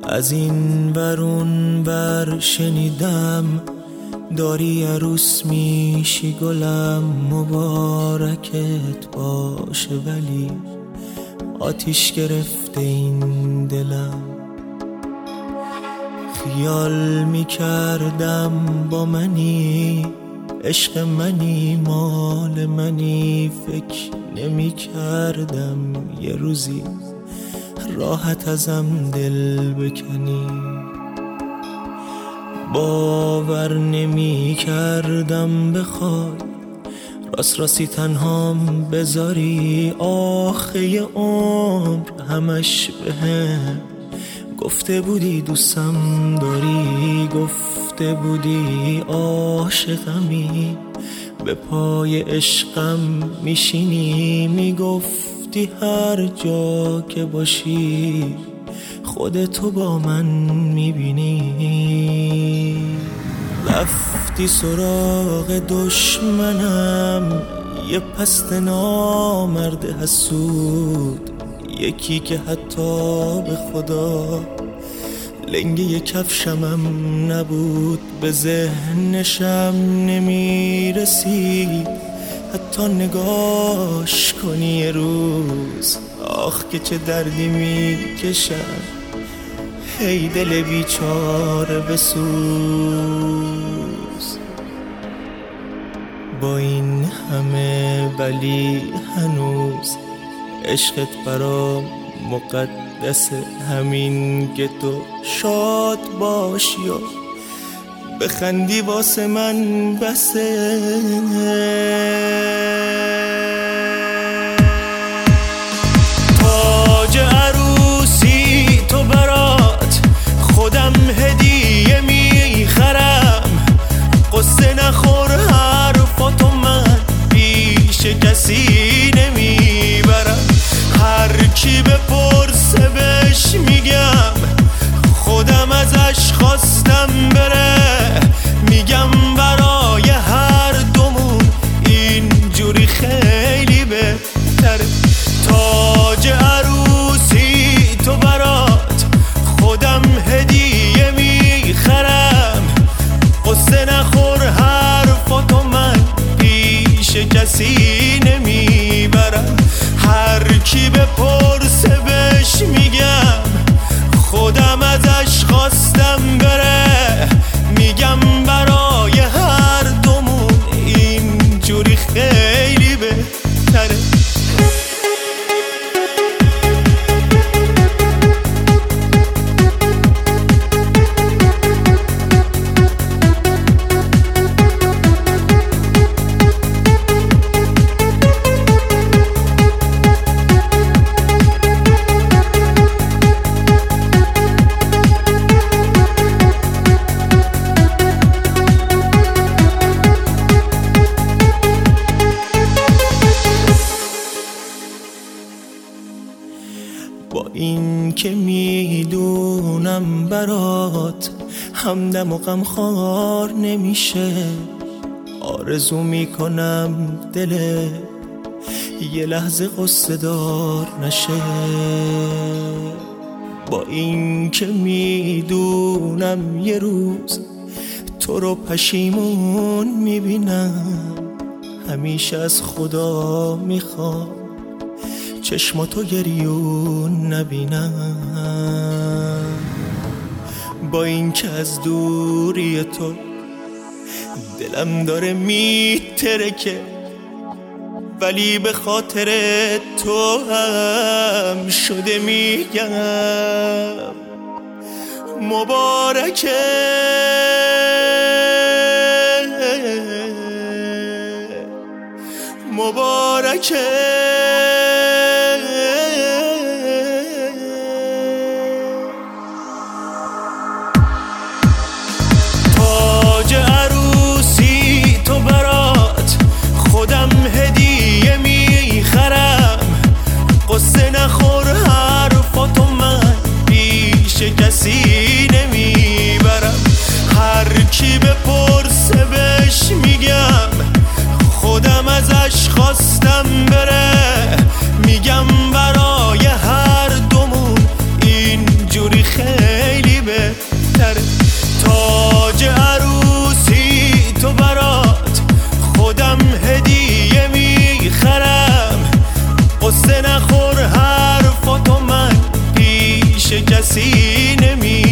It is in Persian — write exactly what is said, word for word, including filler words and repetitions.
از این ورون ور شنیدم داری عروس میشی گلم، مبارکت باشه ولی آتیش گرفته این دلم. خیال میکردم با منی، عشق منی، مال منی، فکر نمیکردم یه روزی راحت ازم دل بکنی. باور نمی کردم بخوای راست راستی تنهام بذاری، آخه یه عمر همش بهم گفته بودی دوستم داری، گفته بودی عاشقمی، به پای عشقم میشینی، میگفتی هر جا که باشی خودتو با من میبینی. رفتی سراغ دشمنم، یه پست نامرد حسود، یکی که حتی به خدا لنگه کفشمم نبود، به ذهنشم نمیرسید حتی نگاش کنی یه روز. آخ که چه دردی میکشم، هی دل بیچاره بسوز. با این همه ولی هنوز عشقت برام مقدسه، همین که تو شاد باشی و بخندی واسه من بسه. تاج عروسی تو برات خودم هدیه میخرم، قصه نخور حرفاتو من پیش کسی نمیبرم. هر کی بپرسه بهش میگم خودم ازش خواستم بره، میگم برای هر دومون اینجوری خیلی بهتره. تاج عروسی تو برات خودم هدیه میخرم، قصه نخور حرفاتو من پیش کسی نمیبرم. هر کی بپرسه بهش میگم خودم ازش خواستم بره، میگم برای هر دومون اینجوری خیلی بهتره. با این که میدونم برات همدم و غمخوار نمیشه، آرزو میکنم دل یه لحظه قصه دار نشه. با این که میدونم یه روز تو رو پشیمون میبینم، همیشه از خدا میخوام چشماتو گریون نبینم. با این که از دوری تو دلم داره میترکه، ولی به خاطر تو هم شده میگم مبارکه. مبارکه. تاج عروسی تو برات خودم هدیه میخرم، قصه نخور حرفاتو من پیش کسی نمیبرم. هر کی بپرسه بهش میگم خودم ازش خواستم بره، قصه نخور حرفاتو من پیش کسی نمی